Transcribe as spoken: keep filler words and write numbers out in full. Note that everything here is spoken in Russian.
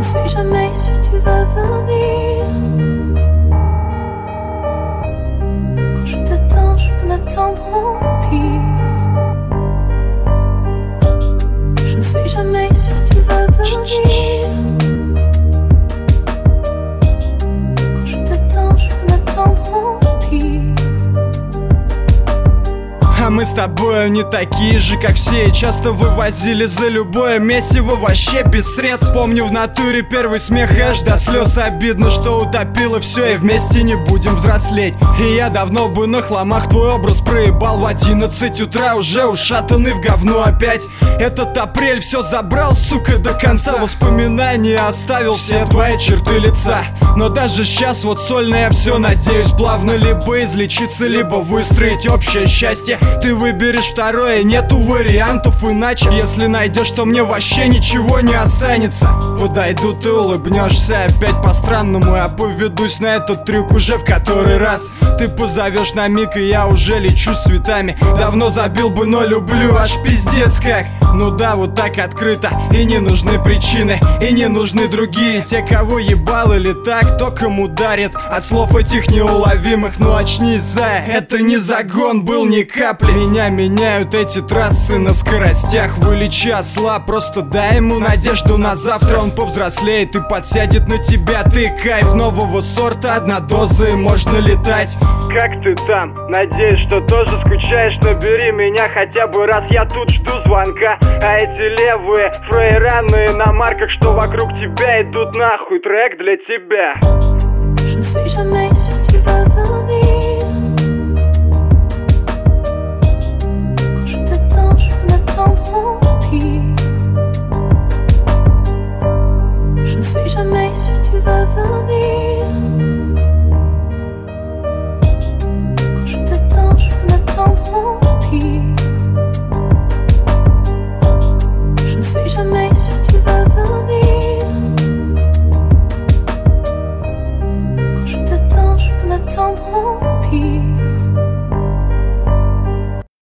sais jamais si tu vas venir. Quand je t'attends, je peux m'attendre au pire. Je ne sais jamais si tu vas venir. Quand je t'attends, je peux m'attendre au pire. А мы с тобою не такие же, как все, и часто вывозили за любое месиво вообще без средств. Помню в натуре первый смех аж до слез. Обидно, что утопило все, и вместе не будем взрослеть. И я давно бы на хламах твой образ проебал. В одиннадцать утра уже ушатанный в говно опять. Этот апрель все забрал, сука, до конца. Воспоминания оставил все твои черты лица. Но даже сейчас вот сольно я все надеюсь плавно либо излечиться, либо выстроить общее счастье. Ты выберешь второе, нету вариантов иначе. Если найдешь, то мне вообще ничего не останется. Подойду, ты улыбнешься опять по-странному. Я поведусь на этот трюк уже в который раз. Ты позовешь на миг, и я уже лечу с цветами. Давно забил бы, но люблю аж пиздец как. Ну да, вот так открыто. И не нужны причины, и не нужны другие. Те, кого ебал или так, током ударит от слов этих неуловимых. Ну очнись, зая, это не загон был ни капли. Меня меняют эти трассы на скоростях. Вылечи осла, просто дай ему надежду на завтра. Он повзрослеет и подсядет на тебя. Ты кайф нового сорта, одна доза и можно летать. Как ты там? Надеюсь, что тоже скучаешь. Набери меня хотя бы раз, я тут жду звонка. А эти левые фрейраны на марках, что вокруг тебя, идут нахуй. Трек для тебя. Je ne sais jamais si tu vas venir.